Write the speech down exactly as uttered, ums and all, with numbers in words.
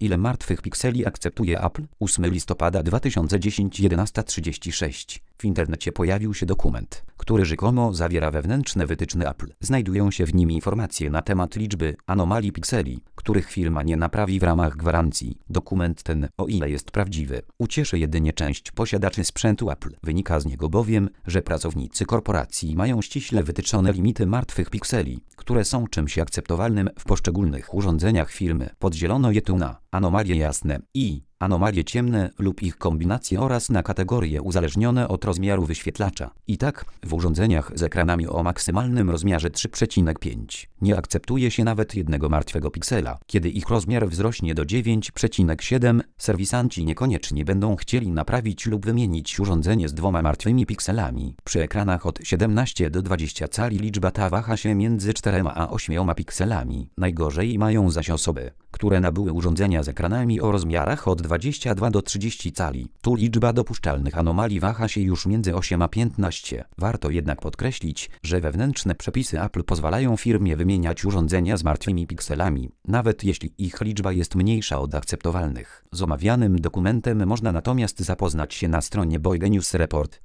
Ile martwych pikseli akceptuje Apple? ósmego listopada dwa tysiące dziesiątego jedenasta trzydzieści sześć. W internecie pojawił się dokument, który rzekomo zawiera wewnętrzne wytyczne Apple. Znajdują się w nim informacje na temat liczby anomalii pikseli, których firma nie naprawi w ramach gwarancji. Dokument ten, o ile jest prawdziwy, ucieszy jedynie część posiadaczy sprzętu Apple. Wynika z niego bowiem, że pracownicy korporacji mają ściśle wytyczone limity martwych pikseli, które są czymś akceptowalnym w poszczególnych urządzeniach firmy. Podzielono je tu na anomalie jasne i anomalie ciemne lub ich kombinacje oraz na kategorie uzależnione od rozmiaru wyświetlacza. I tak, w urządzeniach z ekranami o maksymalnym rozmiarze trzy przecinek pięć nie akceptuje się nawet jednego martwego piksela. Kiedy ich rozmiar wzrośnie do dziewięć przecinek siedem, serwisanci niekoniecznie będą chcieli naprawić lub wymienić urządzenie z dwoma martwymi pikselami. Przy ekranach od siedemnaście do dwudziestu cali liczba ta waha się między czterema a ośmioma pikselami. Najgorzej mają zaś osoby, które nabyły urządzenia z ekranami o rozmiarach od dwudziestu dwóch do trzydziestu cali. Tu liczba dopuszczalnych anomalii waha się już między osiem a piętnaście. Warto jednak podkreślić, że wewnętrzne przepisy Apple pozwalają firmie wymieniać urządzenia z martwymi pikselami, nawet jeśli ich liczba jest mniejsza od akceptowalnych. Z omawianym dokumentem można natomiast zapoznać się na stronie Boyge News Report.